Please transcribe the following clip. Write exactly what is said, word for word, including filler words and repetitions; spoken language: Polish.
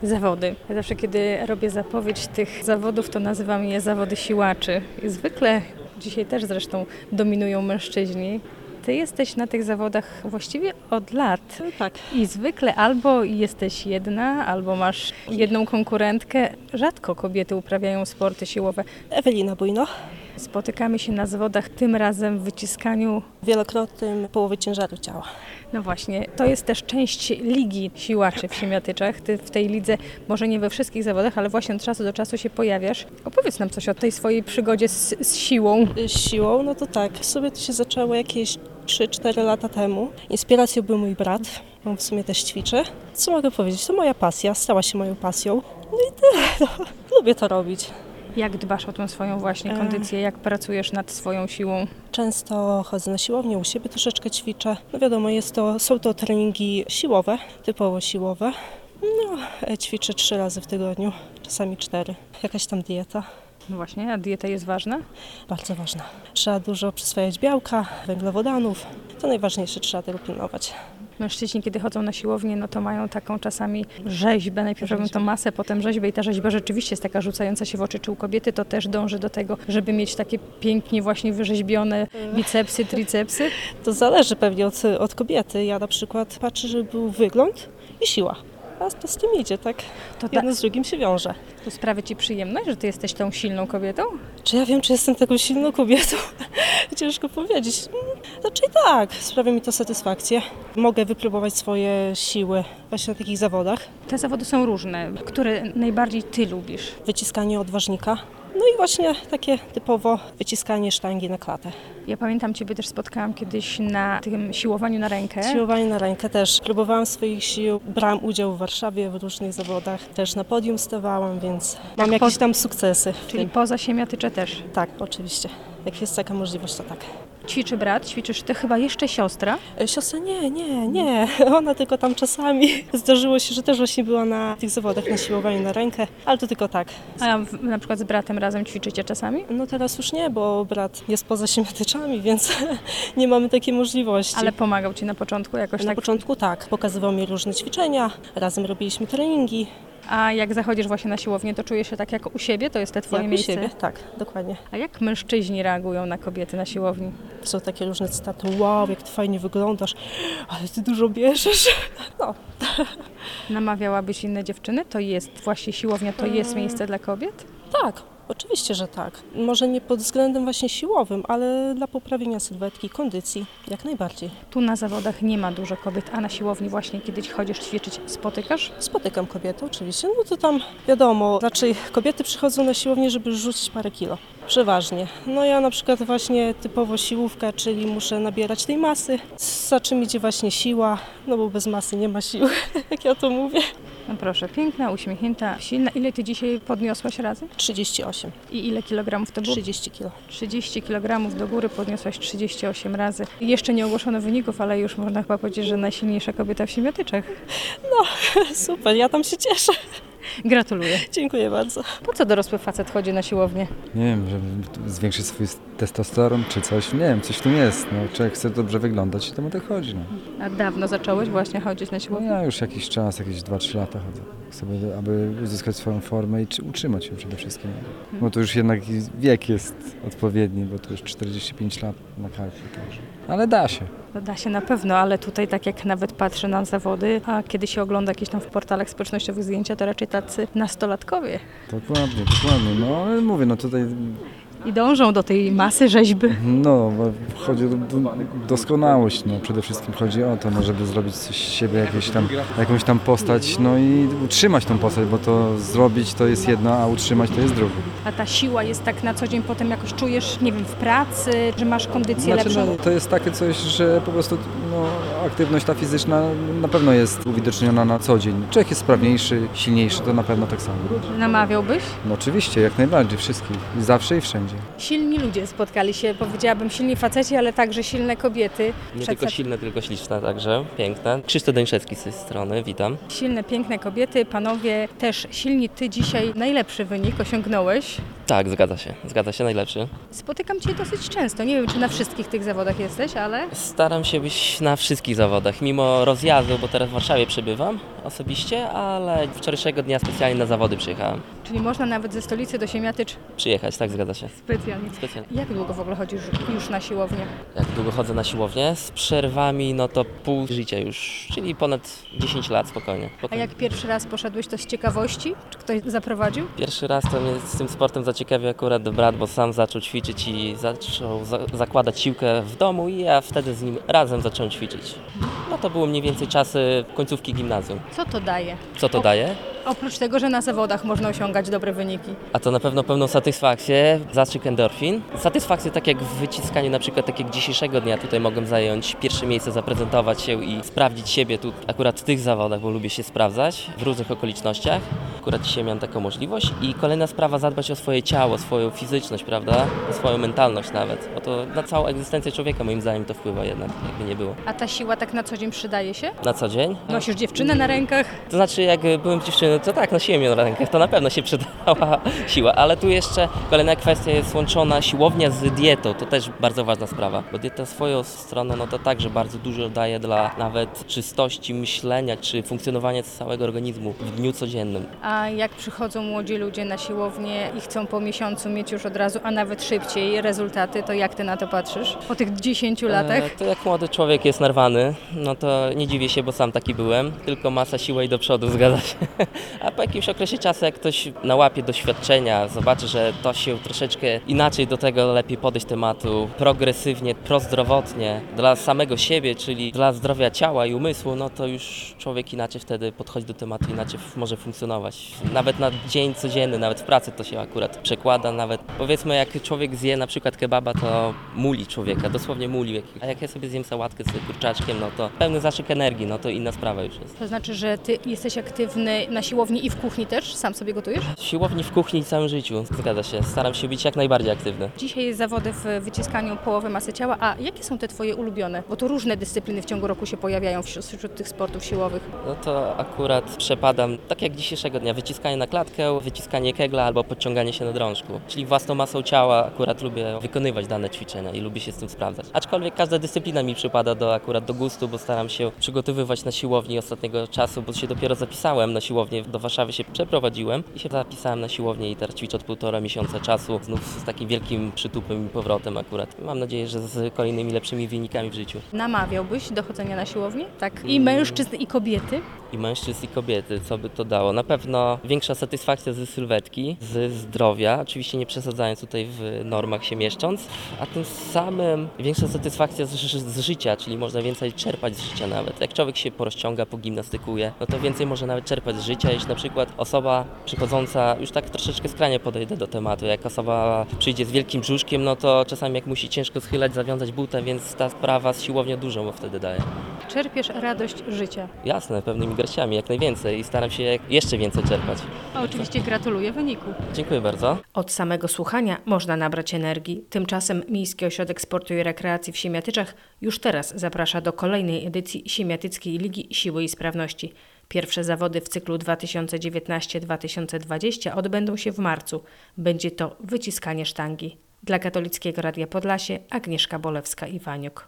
Zawody. Ja zawsze, kiedy robię zapowiedź tych zawodów, to nazywam je zawody siłaczy. I zwykle, dzisiaj też zresztą dominują mężczyźni. Ty jesteś na tych zawodach właściwie od lat. Tak. I zwykle albo jesteś jedna, albo masz jedną konkurentkę. Rzadko kobiety uprawiają sporty siłowe. Ewelina Bujno. Spotykamy się na zawodach, tym razem w wyciskaniu. Wielokrotnym połowy ciężaru ciała. No właśnie, to jest też część ligi siłaczy w Siemiatyczach. Ty w tej lidze, może nie we wszystkich zawodach, ale właśnie od czasu do czasu się pojawiasz. Opowiedz nam coś o tej swojej przygodzie z, z siłą. Z siłą, no to tak, sobie to się zaczęło jakieś trzy cztery lata temu. Inspiracją był mój brat, on w sumie też ćwiczy. Co mogę powiedzieć, to moja pasja, stała się moją pasją. No i tyle, no. Lubię to robić. Jak dbasz o tą swoją właśnie kondycję? Jak pracujesz nad swoją siłą? Często chodzę na siłownię, u siebie troszeczkę ćwiczę. No wiadomo, jest to, są to treningi siłowe, typowo siłowe. No, ćwiczę trzy razy w tygodniu, czasami cztery. Jakaś tam dieta. No właśnie, a dieta jest ważna? Bardzo ważna. Trzeba dużo przyswajać białka, węglowodanów. To najważniejsze, trzeba tego pilnować. Mężczyźni, kiedy chodzą na siłownię, no to mają taką czasami rzeźbę. Najpierw robią tą masę, potem rzeźbę i ta rzeźba rzeczywiście jest taka rzucająca się w oczy. Czy u kobiety to też dąży do tego, żeby mieć takie pięknie właśnie wyrzeźbione bicepsy, tricepsy? To zależy pewnie od, od kobiety. Ja na przykład patrzę, żeby był wygląd i siła. A to z tym idzie, tak? To ta- Jedno z drugim się wiąże. To sprawia Ci przyjemność, że Ty jesteś tą silną kobietą? Czy ja wiem, czy jestem taką silną kobietą? Ciężko powiedzieć. Raczej tak, sprawia mi to satysfakcję. Mogę wypróbować swoje siły właśnie na takich zawodach. Te zawody są różne. Które najbardziej Ty lubisz? Wyciskanie odważnika. No i właśnie takie typowo wyciskanie sztangi na klatę. Ja pamiętam Ciebie też spotkałam kiedyś na tym siłowaniu na rękę. Siłowanie na rękę też. Próbowałam swoich sił, brałam udział w Warszawie w różnych zawodach. Też na podium stawałam, więc mam po- jakieś tam sukcesy. w Czyli tym. poza Siemiatycze też. Tak, oczywiście. Jak jest taka możliwość, to tak. Ćwiczy brat, ćwiczysz Ty, chyba jeszcze siostra. E, Siostra nie, nie, nie. Ona tylko tam czasami. Zdarzyło się, że też właśnie była na tych zawodach na siłowaniu na rękę, ale to tylko tak. A w, na przykład z bratem razem ćwiczycie czasami? No teraz już nie, bo brat jest poza Siemiatyczami, więc nie mamy takiej możliwości. Ale pomagał Ci na początku jakoś na tak? początku tak, pokazywał mi różne ćwiczenia, razem robiliśmy treningi. A jak zachodzisz właśnie na siłownię, to czujesz się tak jak u siebie? To jest te Twoje Jak u miejsce? siebie, tak, dokładnie. A jak mężczyźni reagują na kobiety na siłowni? Są takie różne cytaty, wow, jak ty fajnie wyglądasz, ale ty dużo bierzesz. No, Namawiałabyś inne dziewczyny? To jest właśnie siłownia, to jest miejsce dla kobiet? tak, oczywiście, że tak. Może nie pod względem właśnie siłowym, ale dla poprawienia sylwetki, kondycji, jak najbardziej. Tu na zawodach nie ma dużo kobiet, a na siłowni właśnie, kiedy chodzisz ćwiczyć, spotykasz? Spotykam kobiety oczywiście, no to tam wiadomo, znaczy kobiety przychodzą na siłownię, żeby rzucić parę kilo, przeważnie. No ja na przykład właśnie typowo siłówka, czyli muszę nabierać tej masy, za czym idzie właśnie siła, no bo bez masy nie ma siły, jak ja to mówię. No proszę, piękna, uśmiechnięta, silna. Ile Ty dzisiaj podniosłaś razy? trzydzieści osiem, I ile kilogramów to było? trzydzieści kilo. trzydzieści kilogramów do góry podniosłaś trzydzieści osiem razy. Jeszcze nie ogłoszono wyników, ale już można chyba powiedzieć, że najsilniejsza kobieta w Siemiatyczach. Super, ja tam się cieszę. Gratuluję. Dziękuję bardzo. Po co dorosły facet chodzi na siłownię? Nie wiem, żeby zwiększyć swój testosteron czy coś. Nie wiem, coś w tym jest. No, człowiek chce dobrze wyglądać i temu tak chodzi. No. A dawno zacząłeś właśnie chodzić na No siłownię? ja już jakiś czas, jakieś dwa trzy lata chodzę. Sobie, aby uzyskać swoją formę i czy utrzymać ją przede wszystkim. Bo to już jednak wiek jest odpowiedni, bo to już czterdzieści pięć lat na karku. Także. Ale da się. No da się na pewno, ale tutaj tak jak nawet patrzę na zawody, a kiedy się ogląda jakieś tam w portalach społecznościowych zdjęcia, to raczej tacy nastolatkowie Dokładnie, dokładnie. No ale mówię, no tutaj i dążą do tej masy rzeźby. no, bo chodzi o do, do, doskonałość, no przede wszystkim chodzi o to, no, żeby zrobić coś z siebie, jakieś tam, jakąś tam postać, no i utrzymać tą postać, bo to zrobić to jest jedno, a utrzymać to jest drugie. A ta siła jest tak na co dzień potem jakoś czujesz, nie wiem, w pracy, że masz kondycję Znaczy, lepszą? no, to jest takie coś, że po prostu no, aktywność ta fizyczna na pewno jest uwidoczniona na co dzień. Człowiek jest sprawniejszy, silniejszy, to na pewno tak samo. Namawiałbyś? No oczywiście, jak najbardziej, wszystkich, i zawsze i wszędzie. Silni ludzie spotkali się, powiedziałabym silni faceci, ale także silne kobiety. Nie Przed- tylko silne, tylko śliczne także, piękne. Krzysztof Deńszewski z tej strony, witam. Silne, piękne kobiety, panowie też silni. Ty dzisiaj najlepszy wynik osiągnąłeś. Tak, zgadza się. Zgadza się, najlepszy. Spotykam Cię dosyć często. Nie wiem, czy na wszystkich tych zawodach jesteś, ale Staram się być na wszystkich zawodach, mimo rozjazdu, bo teraz w Warszawie przebywam osobiście, ale wczorajszego dnia specjalnie na zawody przyjechałem. czyli można nawet ze stolicy do Siemiatycz Przyjechać, tak, zgadza się. specjalnie. Specjalnie. Jak długo w ogóle chodzisz już na siłownię? Jak długo chodzę na siłownię? Z przerwami, no to pół życia już, czyli ponad dziesięć lat spokojnie. A Potem jak pierwszy raz poszedłeś, to z ciekawości? Czy ktoś zaprowadził? Pierwszy raz to mnie z tym sportem zaciekawił akurat brat, bo sam zaczął ćwiczyć i zaczął za zakładać siłkę w domu i ja wtedy z nim razem zacząłem ćwiczyć. No to było mniej więcej czasy końcówki gimnazjum. Co to daje? Co to O- daje? Oprócz tego, że na zawodach można osiągać dobre wyniki. A to na pewno pełną satysfakcję, zastrzyk endorfin. Satysfakcję tak jak w wyciskaniu na przykład tak jak dzisiejszego dnia tutaj mogłem zająć pierwsze miejsce, zaprezentować się i sprawdzić siebie tu akurat w tych zawodach, bo lubię się sprawdzać w różnych okolicznościach. Akurat dzisiaj miałem taką możliwość. I kolejna sprawa, zadbać o swoje ciało, swoją fizyczność, prawda? O swoją mentalność nawet, bo to na całą egzystencję człowieka moim zdaniem to wpływa jednak, jakby nie było. A ta siła tak na co dzień przydaje się? Na co dzień? Nosisz dziewczynę na rękach? To znaczy, jak byłem dziewczyną, to tak, nosiłem ją na rękach, to na pewno się przydała siła, ale tu jeszcze kolejna kwestia jest łączona siłownia z dietą, to też bardzo ważna sprawa, bo dieta swoją stronę, no to także bardzo dużo daje dla nawet czystości myślenia, czy funkcjonowania całego organizmu w dniu codziennym. A jak przychodzą młodzi ludzie na siłownię i chcą po miesiącu mieć już od razu, a nawet szybciej rezultaty, to jak Ty na to patrzysz? Po tych dziesięciu latach? E, to jak młody człowiek jest narwany, no to nie dziwię się, bo sam taki byłem, tylko masa, siła i do przodu, zgadza się. A po jakimś okresie czasu, jak ktoś nałapie doświadczenia, zobaczy, że to się troszeczkę inaczej do tego lepiej podejść tematu, progresywnie, prozdrowotnie, dla samego siebie, czyli dla zdrowia ciała i umysłu, no to już człowiek inaczej wtedy podchodzi do tematu, inaczej f- może funkcjonować. Nawet na dzień codzienny, nawet w pracy to się akurat przekłada, nawet powiedzmy jak człowiek zje na przykład kebaba, to muli człowieka, dosłownie muli. A jak ja sobie zjem sałatkę z kurczaczkiem, no to pełny zastrzyk energii, no to inna sprawa już jest. To znaczy, że Ty jesteś aktywny na siłowni i w kuchni też? Sam sobie gotujesz? W siłowni, w kuchni i całym życiu, zgadza się. Staram się być jak najbardziej aktywny. Dzisiaj jest zawody w wyciskaniu połowy masy ciała, a jakie są te Twoje ulubione? Bo to różne dyscypliny w ciągu roku się pojawiają wśród, wśród tych sportów siłowych. No to akurat przepadam, tak jak dzisiejszego dnia, wyciskanie na klatkę, wyciskanie kegla albo podciąganie się na drążku. Czyli własną masą ciała akurat lubię wykonywać dane ćwiczenia i lubię się z tym sprawdzać. Aczkolwiek każda dyscyplina mi przypada do, akurat do gustu, bo staram się przygotowywać na siłowni ostatniego czasu, bo się dopiero zapisałem na siłownię, do Warszawy się przeprowadziłem i się zapisałem na siłownię i teraz ćwiczę od półtora miesiąca czasu, znów z takim wielkim przytupem i powrotem akurat. Mam nadzieję, że z kolejnymi lepszymi wynikami w życiu. Namawiałbyś do chodzenia na siłownię? Tak. I mężczyzn, i kobiety? I mężczyzn, i kobiety, co by to dało? Na pewno większa satysfakcja ze sylwetki, ze zdrowia, oczywiście nie przesadzając tutaj w normach się mieszcząc, a tym samym większa satysfakcja z, z życia, czyli można więcej czerpać z życia nawet. Jak człowiek się porozciąga, pogimnastykuje, no to więcej może nawet czerpać z życia, jeśli na przykład osoba przychodząca, już tak troszeczkę skrajnie podejdę do tematu, jak osoba przyjdzie z wielkim brzuszkiem, no to czasami jak musi ciężko schylać, zawiązać butę, więc ta sprawa z siłownią dużo mu wtedy daje. Czerpiesz radość życia. Jasne, pewnymi garściami, jak najwięcej i staram się jeszcze więcej czerpać. A oczywiście gratuluję wyniku. Dziękuję bardzo. Od samego słuchania można nabrać energii. Tymczasem Miejski Ośrodek Sportu i Rekreacji w Siemiatyczach już teraz zaprasza do kolejnej edycji Siemiatyckiej Ligi Siły i Sprawności. Pierwsze zawody w cyklu dwa tysiące dziewiętnaście dwa tysiące dwadzieścia odbędą się w marcu. Będzie to wyciskanie sztangi. Dla Katolickiego Radia Podlasie Agnieszka Bolewska-Iwaniuk.